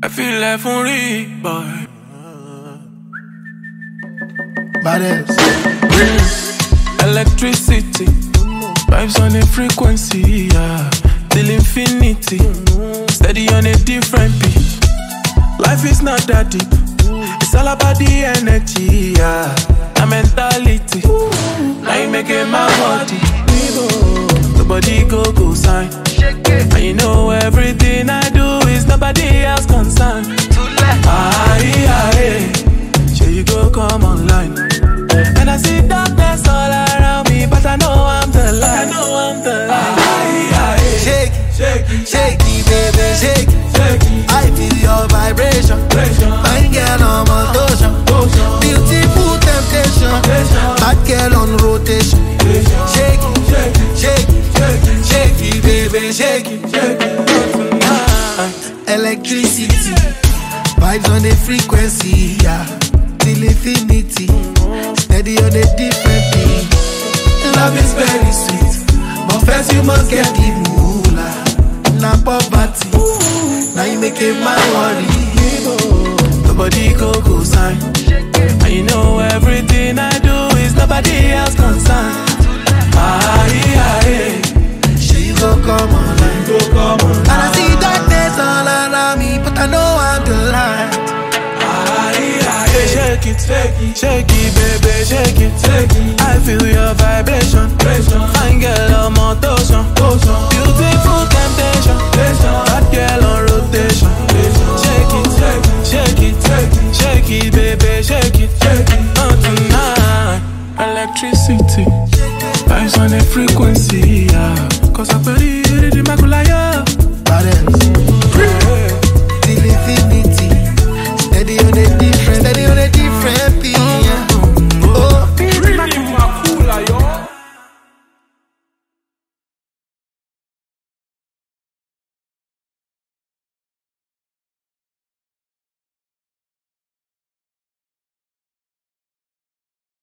I feel like for real, boy. Badass. Electricity, vibes on a frequency, yeah. Till infinity, steady on a different beat. Life is not that deep, it's all about the energy, yeah. A mentality, now you making my body. The body go sign. And you know everything I do is nobody else concerned. Sure you go come online. And I see darkness all around me, but I know I'm the light. Shake it, shake it, baby, shake it. I feel your vibration. Fine girl on motion. Beautiful temptation. Bad girl on rotation. Shake it, shake it, shake it, baby, shake it. Electricity, vibes on a frequency, yeah. Till infinity, steady on a different beat. Love is very sweet, but first you must get the moolah. Now poverty, now you make it my worry. The body go sign. And you know everything I do is nobody else concerned. She go come online. And I see darkness all around me, but I know I'm the light. Shake it, baby, shake it. I feel your